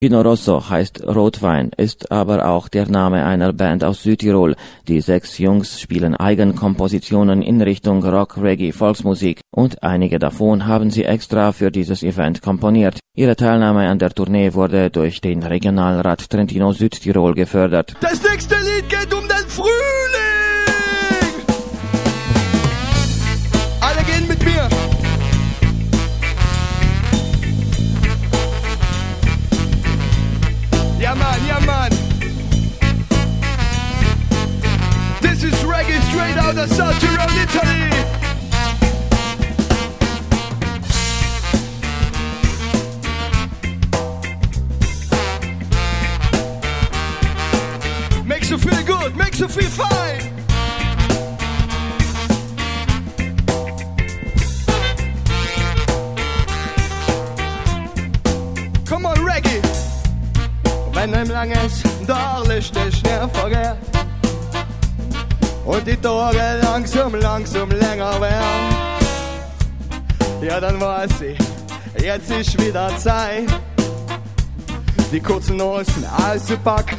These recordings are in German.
Vino Rosso heißt Rotwein, ist aber auch der Name einer Band aus Südtirol. Die 6 Jungs spielen Eigenkompositionen in Richtung Rock, Reggae, Volksmusik und einige davon haben sie extra für dieses Event komponiert. Ihre Teilnahme an der Tournee wurde durch den Regionalrat Trentino Südtirol gefördert. Das nächste Lied geht um den Frühling! Alle gehen mit mir! Ja Mann! This is reggae straight out of South Tyrol, Italy! Makes you feel good, makes you feel fine! Come on, reggae! Wenn ein langes Dornlicht der Schnee vergeht und die Tage langsam länger werden, ja dann weiß ich, jetzt ist wieder Zeit, die kurzen Hosen auszupacken.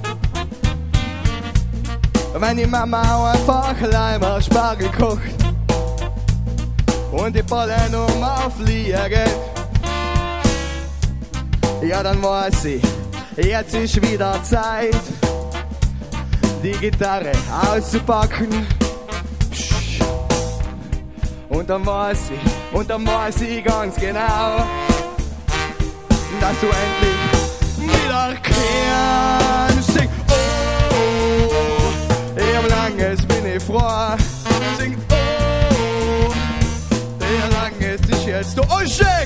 Wenn die Mama auch einfach Leimer Spargel kocht und die Ballen aufliegen, ja dann weiß ich, jetzt ist wieder Zeit, die Gitarre auszupacken. Und dann weiß ich ganz genau, dass du endlich wieder kannst. Sing, oh, ich hab langes bin ich froh. Sing, oh, wie lang ist ich jetzt du? Oh, shake!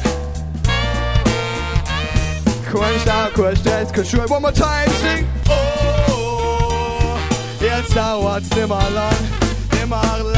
Kein Stau, kein Stress, kein Schule, one more time, sing, oh, jetzt dauert's nimmer lang.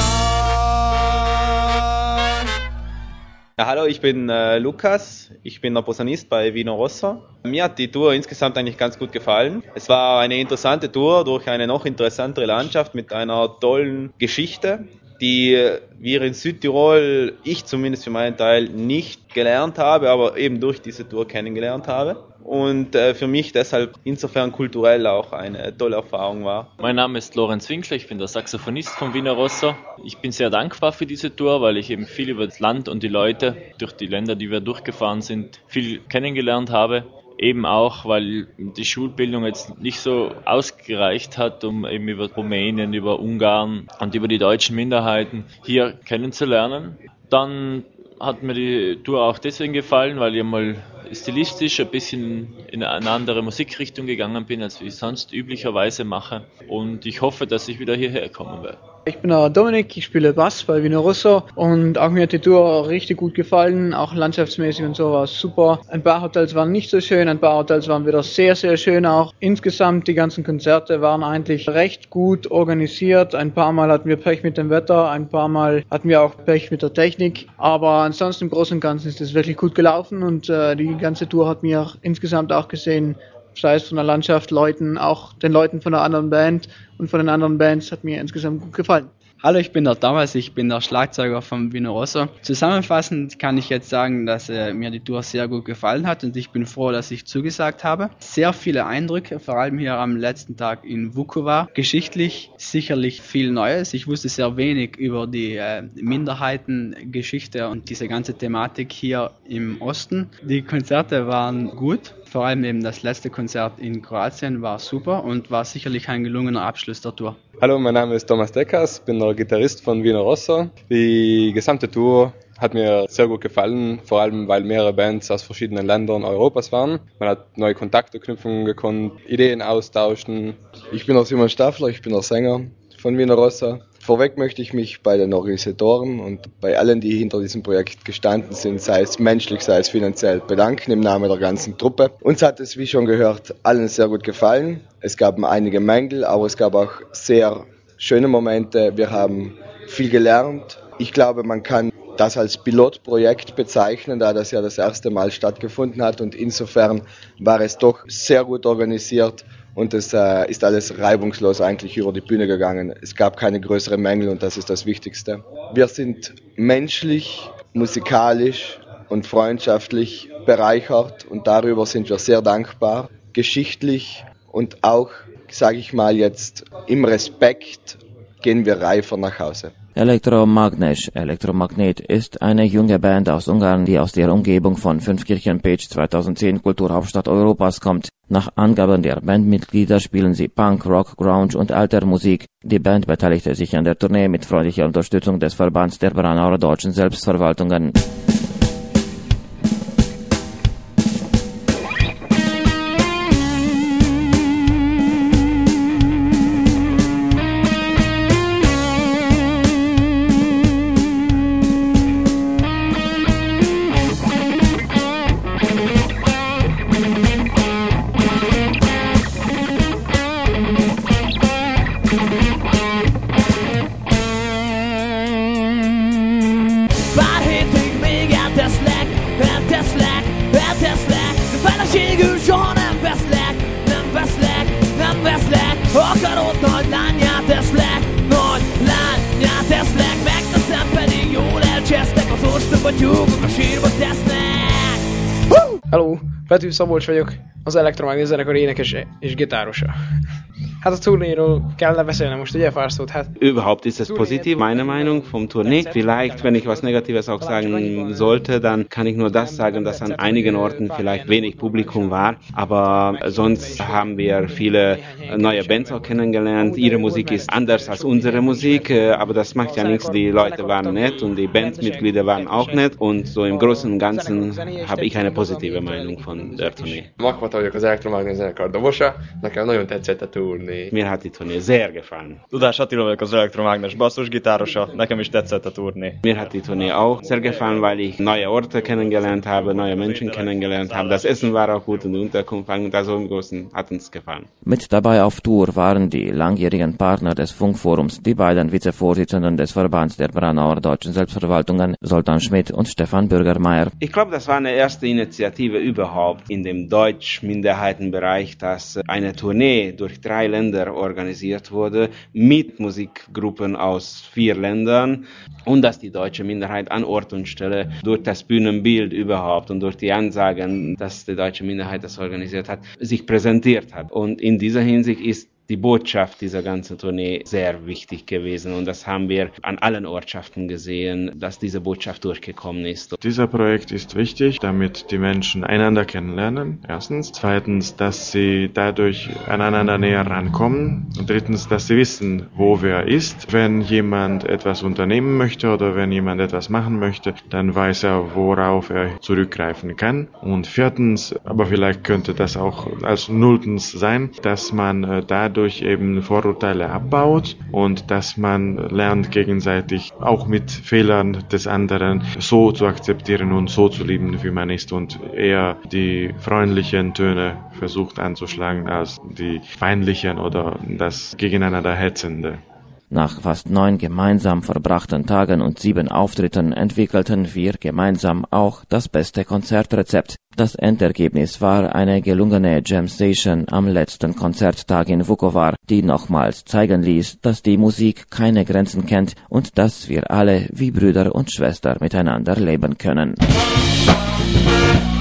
Ja, hallo, ich bin Lukas, ich bin der Posaunist bei Vino Rosso. Mir hat die Tour insgesamt eigentlich ganz gut gefallen. Es war eine interessante Tour durch eine noch interessantere Landschaft mit einer tollen Geschichte, die wir in Südtirol, ich zumindest für meinen Teil, nicht gelernt habe, aber eben durch diese Tour kennengelernt habe. Und für mich deshalb insofern kulturell auch eine tolle Erfahrung war. Mein Name ist Lorenz Winkler, ich bin der Saxophonist von Vino Rosso. Ich bin sehr dankbar für diese Tour, weil ich eben viel über das Land und die Leute, durch die Länder, die wir durchgefahren sind, viel kennengelernt habe. Eben auch, weil die Schulbildung jetzt nicht so ausgereicht hat, um eben über Rumänien, über Ungarn und über die deutschen Minderheiten hier kennenzulernen. Dann hat mir die Tour auch deswegen gefallen, weil ich mal stilistisch ein bisschen in eine andere Musikrichtung gegangen bin, als ich sonst üblicherweise mache. Und ich hoffe, dass ich wieder hierher kommen werde. Ich bin der Dominik, ich spiele Bass bei Vino Rosso und auch mir hat die Tour richtig gut gefallen, auch landschaftsmäßig und so war es super. Ein paar Hotels waren nicht so schön, ein paar Hotels waren wieder sehr, sehr schön auch. Insgesamt die ganzen Konzerte waren eigentlich recht gut organisiert. Ein paar Mal hatten wir Pech mit dem Wetter, ein paar Mal hatten wir auch Pech mit der Technik, aber ansonsten im Großen und Ganzen ist es wirklich gut gelaufen und die ganze Tour hat mir insgesamt auch gesehen, sei es von der Landschaft, Leuten, auch den Leuten von der anderen Band und von den anderen Bands hat mir insgesamt gut gefallen. Hallo, ich bin der Thomas, ich bin der Schlagzeuger von Vino Rosso. Zusammenfassend kann ich jetzt sagen, dass mir die Tour sehr gut gefallen hat und ich bin froh, dass ich zugesagt habe. Sehr viele Eindrücke, vor allem hier am letzten Tag in Vukovar. Geschichtlich sicherlich viel Neues. Ich wusste sehr wenig über die Minderheitengeschichte und diese ganze Thematik hier im Osten. Die Konzerte waren gut. Vor allem eben das letzte Konzert in Kroatien war super und war sicherlich ein gelungener Abschluss der Tour. Hallo, mein Name ist Thomas Deckers, bin der Gitarrist von Vino Rosso. Die gesamte Tour hat mir sehr gut gefallen, vor allem weil mehrere Bands aus verschiedenen Ländern Europas waren. Man hat neue Kontakte knüpfen gekonnt, Ideen austauschen. Ich bin der Simon Staffler, ich bin der Sänger von Vino Rosso. Vorweg möchte ich mich bei den Organisatoren und bei allen, die hinter diesem Projekt gestanden sind, sei es menschlich, sei es finanziell, bedanken im Namen der ganzen Truppe. Uns hat es, wie schon gehört, allen sehr gut gefallen. Es gab einige Mängel, aber es gab auch sehr schöne Momente. Wir haben viel gelernt. Ich glaube, man kann das als Pilotprojekt bezeichnen, da das ja das erste Mal stattgefunden hat und insofern war es doch sehr gut organisiert. Und es ist alles reibungslos eigentlich über die Bühne gegangen. Es gab keine größeren Mängel und das ist das Wichtigste. Wir sind menschlich, musikalisch und freundschaftlich bereichert und darüber sind wir sehr dankbar. Geschichtlich und auch, sage ich mal jetzt, im Respekt gehen wir reifer nach Hause. Elektromagnet ist eine junge Band aus Ungarn, die aus der Umgebung von Fünfkirchen-Pécs 2010 Kulturhauptstadt Europas kommt. Nach Angaben der Bandmitglieder spielen sie Punk, Rock, Grunge und Altermusik. Die Band beteiligte sich an der Tournee mit freundlicher Unterstützung des Verbands der Braunauer Deutschen Selbstverwaltungen. Akarod nagy lányát teszlek, nagy lányát teszlek, megteszem pedig jól elcsesztek, az ostoba tyúkok a sírba tesznek. Hello, Pető Szabolcs vagyok, az Elektromagnet zenekar énekes és gitárosa. Hát a Turnéról kellene beszélnem most, ugye, pár szót? Überhaupt ist es positiv, meine Meinung vom Tournee. Vielleicht, wenn ich was Negatives auch sagen sollte, dann kann ich nur das sagen, dass an einigen Orten vielleicht wenig Publikum war. Aber sonst haben wir viele neue Bands auch kennengelernt. Ihre Musik ist anders als unsere Musik, aber das macht ja nichts. Die Leute waren nett und die Bandmitglieder waren auch nett. Und so im Großen und Ganzen habe ich eine positive Meinung von der Tournee. Makvata vagyok, az Elektromagnet zenekar dobosa. Nekem nagyon tetszett a turné. Mir hat die Tournee sehr gefallen. Tudás Attila vagyok, az Elektromágnes basszusgitárosa, nekem is tetszett a turné. Mir hat die Tournee auch sehr gefallen, weil ich neue Orte kennengelernt habe, neue Menschen kennengelernt habe. Das Essen war auch gut und die Unterkunft, also im Großen hat uns gefallen. Mit dabei auf Tour waren die langjährigen Partner des Funkforums, die beiden Vizevorsitzenden des Verbands der Braunauer Deutschen Selbstverwaltungen, Zoltán Schmidt und Stefan Bürgermeier. Ich glaube, das war eine erste Initiative überhaupt in dem Deutsch-Minderheitenbereich, dass eine Tournee durch 3 Länder organisiert wurde, mit Musikgruppen aus 4 Ländern und dass die deutsche Minderheit an Ort und Stelle durch das Bühnenbild überhaupt und durch die Ansagen, dass die deutsche Minderheit das organisiert hat, sich präsentiert hat. Und in dieser Hinsicht ist die Botschaft dieser ganzen Tournee sehr wichtig gewesen und das haben wir an allen Ortschaften gesehen, dass diese Botschaft durchgekommen ist. Dieser Projekt ist wichtig, damit die Menschen einander kennenlernen, erstens. Zweitens, dass sie dadurch aneinander näher rankommen. Und drittens, dass sie wissen, wo wer ist. Wenn jemand etwas unternehmen möchte oder wenn jemand etwas machen möchte, dann weiß er, worauf er zurückgreifen kann. Und viertens, aber vielleicht könnte das auch als nulltens sein, dass man dadurch eben Vorurteile abbaut und dass man lernt, gegenseitig auch mit Fehlern des anderen so zu akzeptieren und so zu lieben, wie man ist und eher die freundlichen Töne versucht anzuschlagen als die feindlichen oder das gegeneinander Hetzende. Nach fast 9 gemeinsam verbrachten Tagen und 7 Auftritten entwickelten wir gemeinsam auch das beste Konzertrezept. Das Endergebnis war eine gelungene Jam Session am letzten Konzerttag in Vukovar, die nochmals zeigen ließ, dass die Musik keine Grenzen kennt und dass wir alle wie Brüder und Schwestern miteinander leben können.